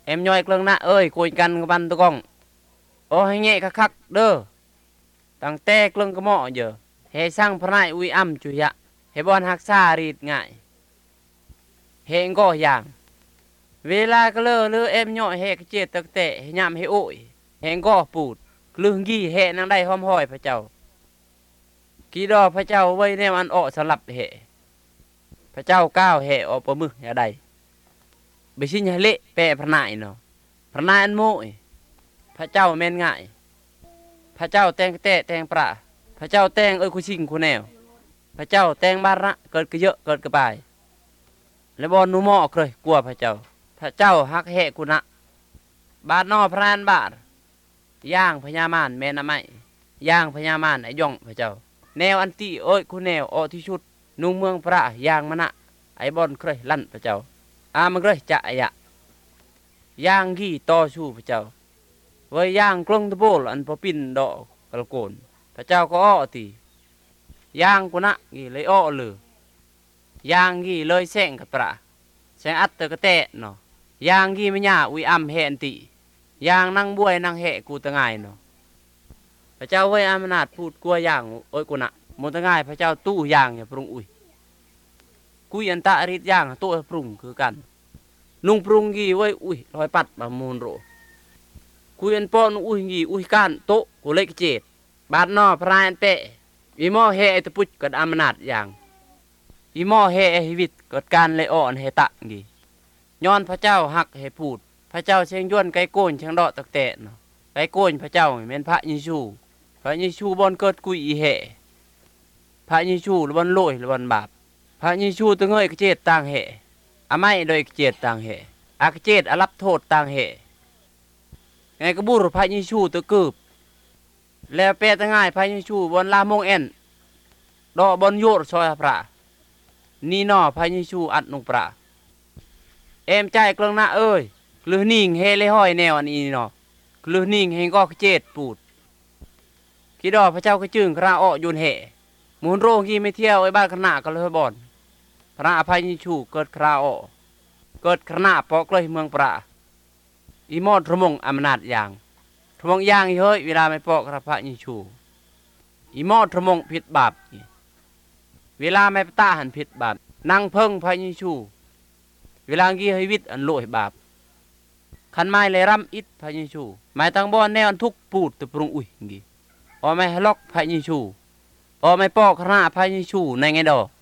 em nhoi clâng nạ ơi cùi căn cái văn tôi con ô hay nhẹ khắc khắc đơ tăng te clâng cái mọ giờ he sang phá nại uy âm chú dạ he bon hạc xa rịt ngại he ngõ dạngเวลาก็เลอเอ็มย่อยแหกเจตตะเตะยามให้โอ้ยแหงก่อปูดลือกี้แหนางได้หอมห้อยพระเจ้ากีดอพระเจ้าไว้ในมันออกสลับเหพระเจ้าก้าวแห่ออกประมืออย่าใดไปชิ้นยาเละแปะพระนายเนาะพระนายอันโม่พระเจ้าแม่นง่ายพระเจ้าแตงเตะแตงประพระเจ้าแตงคุชิงคุแนวพระเจ้าแตงบาระเกิดกระเยอะเกิดกระบายแล้วบอลนูมอเลยกลัวพระเจ้าพระเจ้าฮักแห่กุณะบาดนอพรานบาดย่างพญามารแม่นไม้ย่างพญามารไอย่องพระเจ้าแนวอันตีโอ้ยคุณแนวอที่ชุดนุ่งเมืองพระย่างมณะไอบอลเคยลั่นพระเจ้ามันเคยจะยะย่างกี่ต่อสู้พระเจ้าไว้ย่างกลงตะโบลอันพอปินดอกกระโกนพระเจ้าก็อ้อตีย่างกุณะกี่เลยอ้อเลยย่างกี่เลยแสงกับประแสงอัตตะกะเตะเนาะย่างกี่ไม่ยาอุยอัมแหนติย่างนั่งบวยนั่งแหกูตะไงเนาะพระเจ้าไว้อำนาจพูดกลัวย่างโอ้ยกุณะมนตะไงพระเจ้าตู้ย่างอย่าปรุงอุยกุยอันตะริดย่างตู้ปรุงคือกันนุ่งปรุงกี่ไว้อุยลอยปัดมามูลโรกุยอันป้อนอุยกี่อุยกันโตกุเล็กเจ็ดบาดนอพรายอันเปะวิมอเฮตปุจกัดอำนาจย่างวิมอเฮฮิวิตกัดการเลยอ่อนเฮตะกี่ย้อนพระเจ้าหักให้พูดพระเจ้าเชียงย้วนไก่โกนเชียงดอกตะเตะเนาะไก่โกนพระเจ้าเป็นพระยิชูพระยิชูบนเกิดกุยอีเหพระยิชูหรือบนโลยหรือบนบาปพระยิชูตึงเฮยกเจตต่างเหไม่โดยกเจตต่างเหอักเจตอรับโทษต่างเหไงกบูรพระยิชูตะกืบแล้วเปตง่ายพระยิชูบนลามงเอ็นดอกบนโยดซอยพระนี่นอพระยิชูอัดนุปราเอ็มใจกลางหน้าเอ้ยกลือนิ่งเฮเลยห้อยแนวอันนี้เนาะกลือนิ่งเฮก็เจ็ดปูดคิดดอพระเจ้าก็จึงคราอ้อยุนเหมูลโรงที่ไม่เที่ยวไอ้บ้านขนาก็เลยบ่อนพระอภัยยิชูเกิดคราอ้อเกิดขนาปอกเลยเมืองปราอีมอดทมงอำนาจอย่างทมงย่างเฮ้ยเวลาไม่ปอกพระพระยิชูอีมอดทมงผิดบาปเวลาไม่ตาหันผิดบาปนั่งเพิ่งพระยิชูเวลากี้ให้วิตอันโลยบาปขันไม้เลยรำอิดพระยิชูไม้ตั้งบ่อนแนวอันทุกปูดตะปรุงอุ้ยงี้ไม่ฮล็อกพระยิชูไม่ปอกขนาพระยิชูในไงดอ